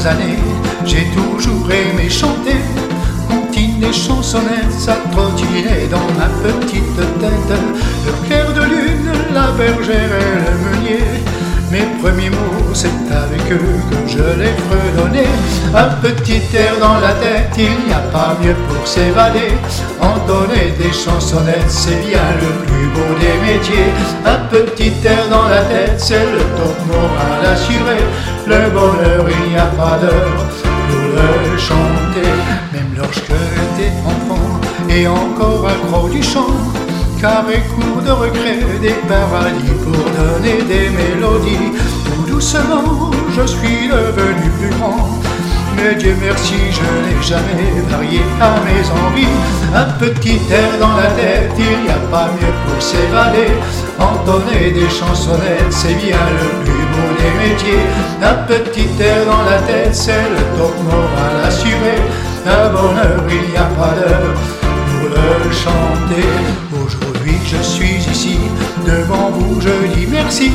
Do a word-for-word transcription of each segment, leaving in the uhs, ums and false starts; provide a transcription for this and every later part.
quelques années, j'ai toujours aimé chanter. Comptines et chansonnettes, ça trottinait dans ma petite tête. Le clair de lune, la bergère et le meunier. Mes premiers mots, c'est avec eux que je les fredonnais. Un petit air dans la tête, il n'y a pas mieux pour s'évader. Entonner des chansonnettes, c'est bien le plus beau des métiers. Un petit air dans la tête, c'est le top moral assuré. Le bonheur, il n'y a pas d'heure pour le chanter. Même lorsque j'étais enfant et encore accro du chant, carré court de recré des paradis pour donner des mélodies. Tout doucement, je suis devenu plus grand. Mais Dieu merci, je n'ai jamais varié à mes envies. Un petit air dans la tête, il n'y a pas mieux pour s'évader. Entonner des chansonnettes, c'est bien le plus beau des métiers. Un petit air dans la tête, c'est le top moral assuré. Un bonheur, il n'y a pas d'heure pour le chanter. Aujourd'hui je suis ici, devant vous je dis merci.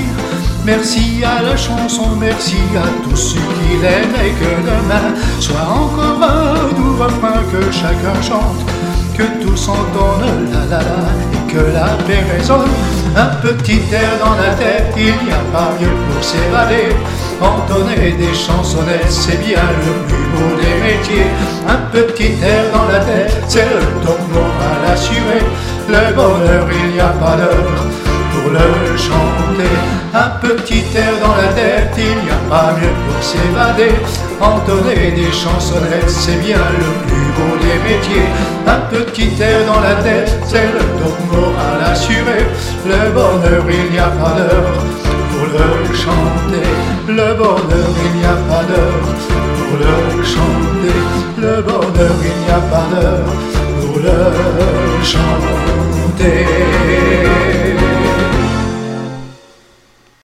Merci à la chanson, merci à tous ceux qui l'aiment. Et que demain soit encore un doux refrain que chacun chante, que tous entendent la la la et que la paix résonne. Un petit air dans la tête, il n'y a pas mieux pour s'évader. Entonner des chansonnettes, c'est bien le plus beau des métiers. Un petit air dans la tête, c'est le top moral assuré. Le bonheur, il n'y a pas d'heure pour le chanter. Un petit air dans la tête, il n'y a pas mieux pour s'évader. Entonner des chansonnettes, c'est bien le plus beau des métiers. Un petit air dans la tête, c'est le top moral assuré. Le bonheur, il n'y a pas d'heure pour le chanter. Le bonheur, il n'y a pas d'heure pour le chanter. Le bonheur, il n'y a pas d'heure pour le chanter.